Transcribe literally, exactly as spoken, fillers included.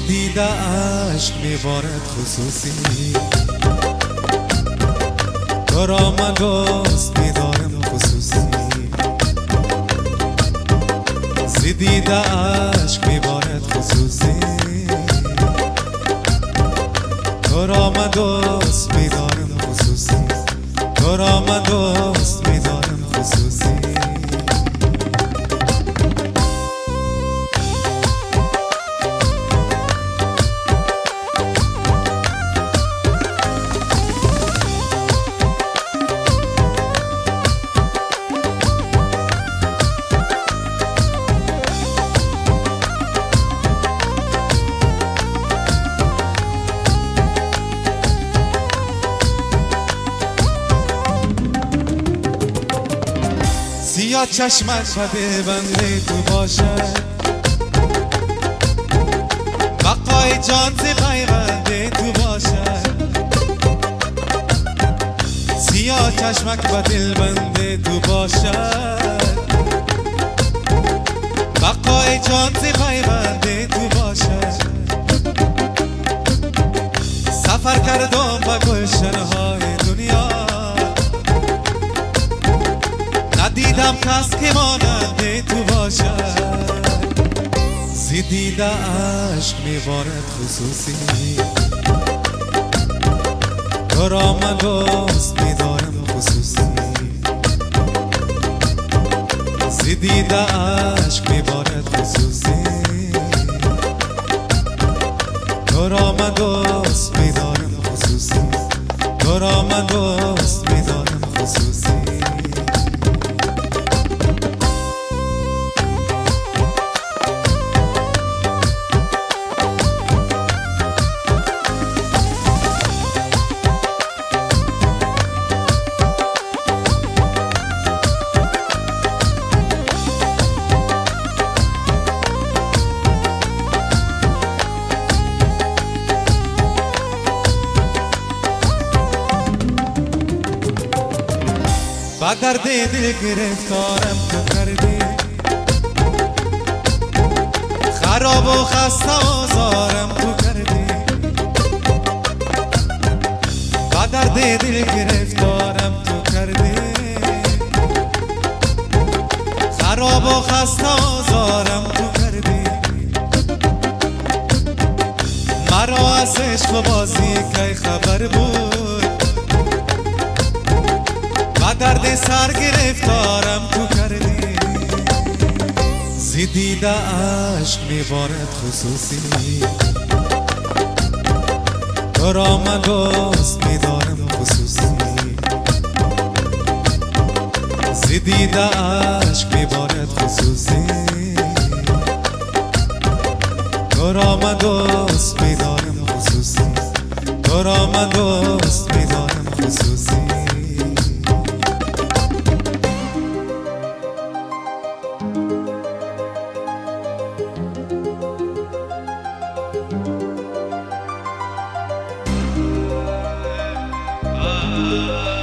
دیده عشق میبارد خصوصی تو را من دوست میدارم خصوصی دیده عشق میبارد خصوصی تو را من دوست میدارم خصوصی تو را من دوست میدارم خصوصی سیاه چشمت بده بنده تو باشد بقای جان ز پیونده تو باشد سیاه چشمک و دل بنده تو باشد بقای جان ز پیونده تو باشد سفر کردم با گلشنهای دنیا ندیدم کس که ماننده تو باشد زی دیده عشق میبارد خصوصی تو را من دوست میدارم خصوصی زی دیده عشق میبارد خصوصی تو را من دوست میدارم خصوصی تو را من دوست میدارم خصوصی با درد دل گرفتارم تو کردی خراب و خسته آزارم تو کردی با درد دل گرفتارم تو کردی خراب و خسته آزارم تو کردی مرا از عشق و بازی که خبر بود درد سر گرفتارم تو کردی زی دیده عشق میبارد خصوصی تو را من دوست میدارم خصوصی زی دیده عشق میبارد خصوصی تو را من دوست میدارم خصوصی تو را من دوست میدارم خصوصی Ah